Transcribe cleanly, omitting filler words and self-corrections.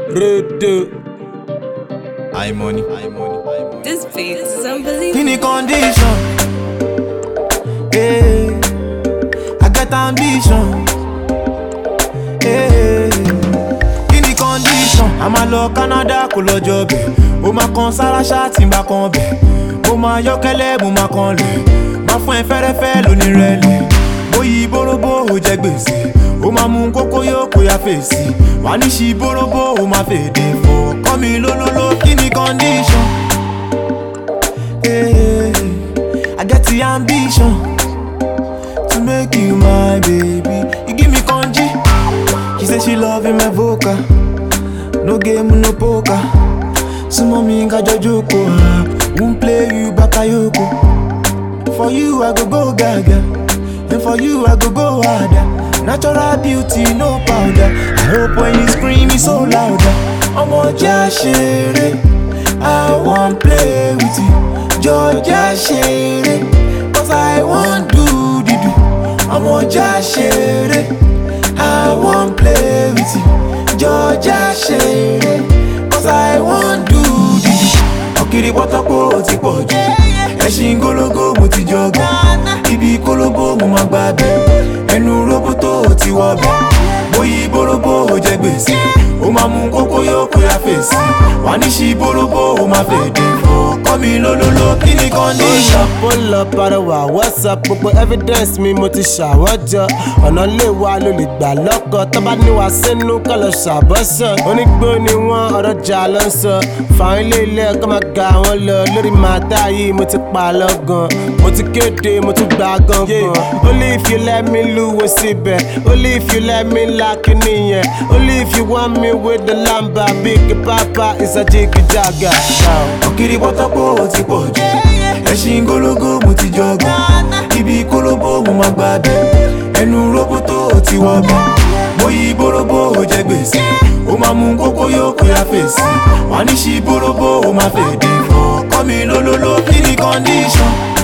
Rude. I money. This beat is unbelievable. Kini condition? Hey, I got ambition. Hey, kini condition? I'ma lọ Canada kó lọ jọbẹ. Ó máa kan sára ṣáàtì bá kan bẹ̀. Mo máa yọ́kẹ́lẹ́ mo máa kan lẹ̀. Máa fún ẹ fẹ́rẹ́fẹ́ lónìí rẹ̀lẹ̀. Mo yí bóróbó ó jẹ gbèsè. Ó máa mú kókó yóò kó ya fèsì. Wà ní ṣí bóróbó ó máa fèdè fò. Kọ́ mi lólóló kini condition? Hey, I get the ambition to make you my baby. You give me congee. She say she loving my vocal. No game, no poker. So mommy got your joko. Won't play you bakayoko. For you I go gaga, and for you I go harder. Natural beauty, no powder. I hope when you scream it's so louder. Omo jashire, I won't play with you. Georgia share, cause I want do. I'm on share, I want play with you. Georgia share, cause I want do. Okiri botoko ti poju, ẹṣin gologo mo ti jọgbọ́n. Ibi kólóbó mo máa gbàgbé, ẹnu roboto ti wọbẹ̀. Boyi borobo ó jẹ gbèsè, ó máa mú kókó yóò kó ya fèsì. Wà ní ṣí borobo ó máa fèdè fò. Kọ́ mi lólóló kini condition? Pull up àrẹwà WhatsApp gbogbo evidence mi mo ti ṣàwọ́jọ. Ọ̀nà lè wà ló lè gbà lọ́kọ̀. Tọ́ba ní wà sínú kọ́ lọ ṣàbọ̀sọ̀. Onígbó ni wọ́n ọ̀rọ̀ jà ló ń sọ. Fàwọn ilé ilé ẹ̀kọ́ máa ga wọn lọ. Lórí màtá yìí mo ti pa lọ́gàn. Mo ti kéde mo tún gbà gangan. Only if you let me lúwo síbẹ̀. Only if you let me like nìyẹn. Only if you want me with the lamba. Big papa is a jiggy jagger. Okiri botoko ó ti pọ̀jù, ẹṣin gologo mo ti jọgbọ́n. Ibi kólóbó mo máa gbàgbé, ẹnu roboto ó ti wọbẹ̀. Boyi borobo ó jẹ gbèsè, ó máa mú kókó yóò kó ya fèsì. Wà ní ṣí borobo ó máa fèdè fò. Kọ́ mi lólóló kini condition?